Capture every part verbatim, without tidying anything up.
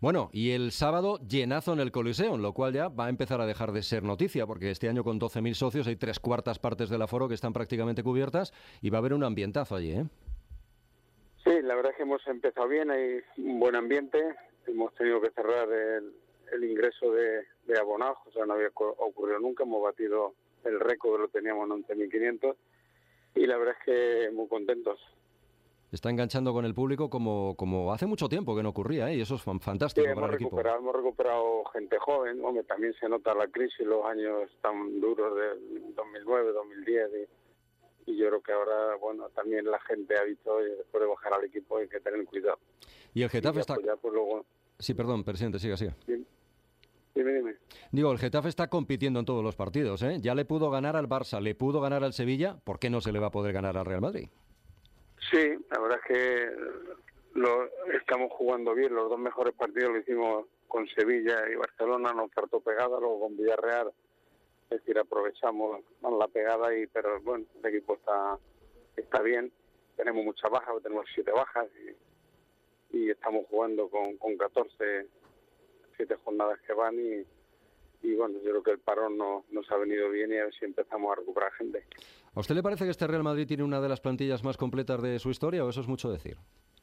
Bueno, y el sábado llenazo en el Coliseum, lo cual ya va a empezar a dejar de ser noticia, porque este año con doce mil socios hay tres cuartas partes del aforo que están prácticamente cubiertas y va a haber un ambientazo allí, ¿eh? Sí, la verdad es que hemos empezado bien, hay un buen ambiente, hemos tenido que cerrar el, el ingreso de, de abonados, o sea, no había ocurrido nunca, hemos batido el récord, lo teníamos en once mil quinientos y la verdad es que muy contentos. Está enganchando con el público como, como hace mucho tiempo que no ocurría, ¿eh? Y eso es fantástico Sí, para hemos el equipo. recuperado, hemos recuperado gente joven, hombre, también se nota la crisis, los años tan duros de dos mil nueve, dos mil diez y, y yo creo que ahora, bueno, también la gente ha visto, oye, después de bajar al equipo hay que tener cuidado. Y el Getafe y ya, está... Pues ya, pues luego... Sí, perdón, presidente, siga, siga. Dime, dime. dime. Digo, el Getafe está compitiendo en todos los partidos, ¿eh? Ya le pudo ganar al Barça, le pudo ganar al Sevilla, ¿por qué no se le va a poder ganar al Real Madrid? Sí, la verdad es que lo estamos jugando bien. Los dos mejores partidos lo hicimos con Sevilla y Barcelona, nos faltó pegada, luego con Villarreal, es decir, aprovechamos más la pegada, y pero bueno, el equipo está está bien. Tenemos muchas bajas, tenemos siete bajas y, y estamos jugando con, con catorce, siete jornadas que van y, y bueno, yo creo que el parón no, nos ha venido bien y a ver si empezamos a recuperar gente. ¿A usted le parece que este Real Madrid tiene una de las plantillas más completas de su historia o eso es mucho decir?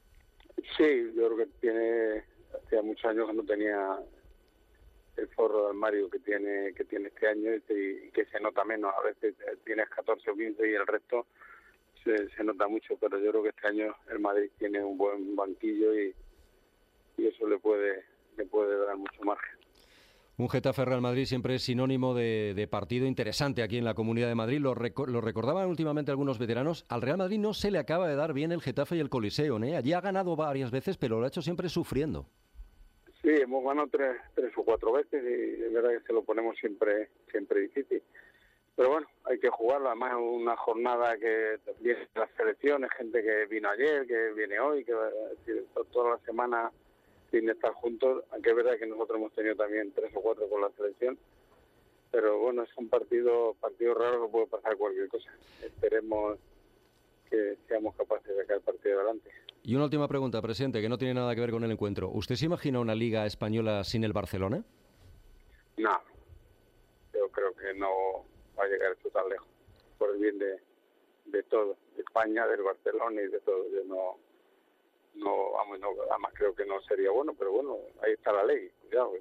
Sí, yo creo que tiene, hacía muchos años que no tenía el forro de armario que tiene que tiene este año y que se nota menos. A veces tienes catorce o quince y el resto se, se nota mucho, pero yo creo que este año el Madrid tiene un buen banquillo y, y eso le puede le puede dar mucho margen. Un Getafe Real Madrid siempre es sinónimo de, de partido interesante aquí en la Comunidad de Madrid. Lo, reco- lo recordaban últimamente algunos veteranos. Al Real Madrid no se le acaba de dar bien el Getafe y el Coliseum, ¿eh? Allí ha ganado varias veces, pero lo ha hecho siempre sufriendo. Sí, hemos ganado tres, tres o cuatro veces y es verdad que se lo ponemos siempre siempre difícil. Pero bueno, hay que jugarlo. Además, es una jornada que viene las selecciones, gente que vino ayer, que viene hoy, que es decir, toda la semana sin estar juntos, aunque es verdad que nosotros hemos tenido también tres o cuatro con la selección, pero bueno, es un partido partido raro que puede pasar cualquier cosa. Esperemos que seamos capaces de sacar el partido adelante. Y una última pregunta, presidente, que no tiene nada que ver con el encuentro. ¿Usted se imagina una liga española sin el Barcelona? No, yo creo que no va a llegar esto tan lejos, por el bien de, de todo, de España, del Barcelona y de todo. Yo no... no vamos no, además creo que no sería bueno, pero bueno, ahí está la ley, cuidado,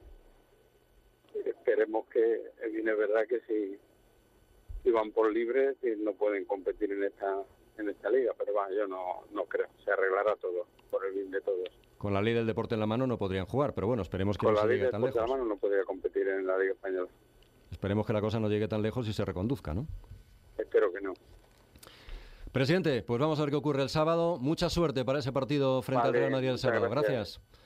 eh, esperemos que bien es verdad que si, si van por libre no pueden competir en esta en esta liga, pero bueno, yo no no creo, se arreglará todo por el bien de todos. Con la ley del deporte en la mano no podrían jugar, pero bueno, esperemos que Con no la se ley llegue del tan deporte lejos. en la mano no podría competir en la liga española. Esperemos que la cosa no llegue tan lejos y se reconduzca, ¿no? Espero que no. Presidente, pues vamos a ver qué ocurre el sábado. Mucha suerte para ese partido frente Vale, al Real Madrid el muchas sábado. gracias. Gracias.